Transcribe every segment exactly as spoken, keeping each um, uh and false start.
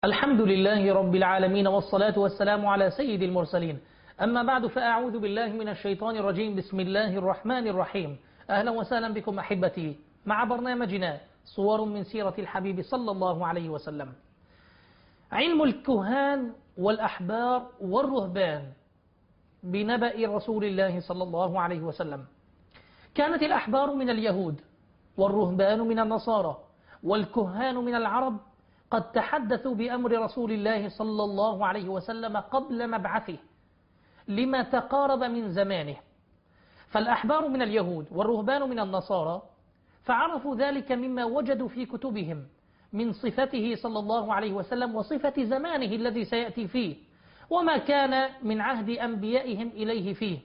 الحمد لله رب العالمين، والصلاة والسلام على سيد المرسلين. أما بعد، فأعوذ بالله من الشيطان الرجيم. بسم الله الرحمن الرحيم. أهلا وسهلا بكم أحبتي مع برنامجنا صور من سيرة الحبيب صلى الله عليه وسلم. علم الكهان والأحبار والرهبان بنبأ رسول الله صلى الله عليه وسلم. كانت الأحبار من اليهود، والرهبان من النصارى، والكهان من العرب قد تحدثوا بأمر رسول الله صلى الله عليه وسلم قبل مبعثه لما تقارب من زمانه. فالأحبار من اليهود والرهبان من النصارى فعرفوا ذلك مما وجدوا في كتبهم من صفته صلى الله عليه وسلم وصفة زمانه الذي سيأتي فيه، وما كان من عهد أنبيائهم إليه فيه.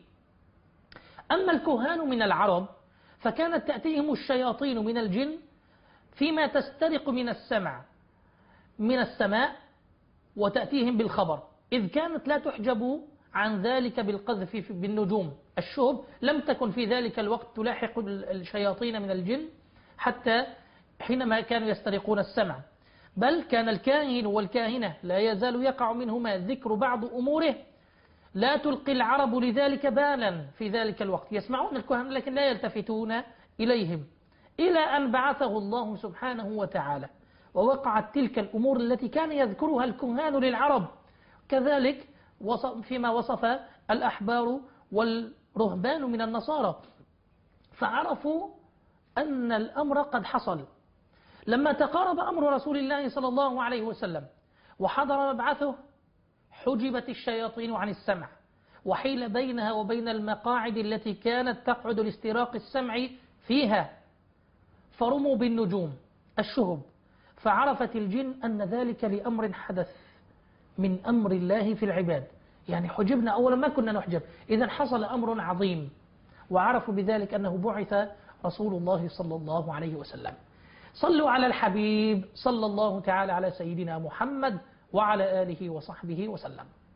أما الكهان من العرب فكانت تأتيهم الشياطين من الجن فيما تسترق من السمع من السماء وتأتيهم بالخبر، إذ كانت لا تحجب عن ذلك بالقذف بالنجوم. الشهب لم تكن في ذلك الوقت تلاحق الشياطين من الجن حتى حينما كانوا يسترقون السمع، بل كان الكاهن والكاهنة لا يزال يقع منهما ذكر بعض أموره لا تلقي العرب لذلك بالا في ذلك الوقت. يسمعون الكهان لكن لا يلتفتون إليهم، إلى أن بعثه الله سبحانه وتعالى ووقعت تلك الأمور التي كان يذكرها الكهان للعرب كذلك فيما وصف الأحبار والرهبان من النصارى، فعرفوا أن الأمر قد حصل. لما تقارب أمر رسول الله صلى الله عليه وسلم وحضر مبعثه حجبت الشياطين عن السمع، وحيل بينها وبين المقاعد التي كانت تقعد لاستراق السمع فيها، فرموا بالنجوم الشهب، فعرفت الجن أن ذلك لأمر حدث من أمر الله في العباد. يعني حجبنا أولا، ما كنا نحجب، إذا حصل أمر عظيم، وعرفوا بذلك أنه بعث رسول الله صلى الله عليه وسلم. صلوا على الحبيب صلى الله تعالى على سيدنا محمد وعلى آله وصحبه وسلم.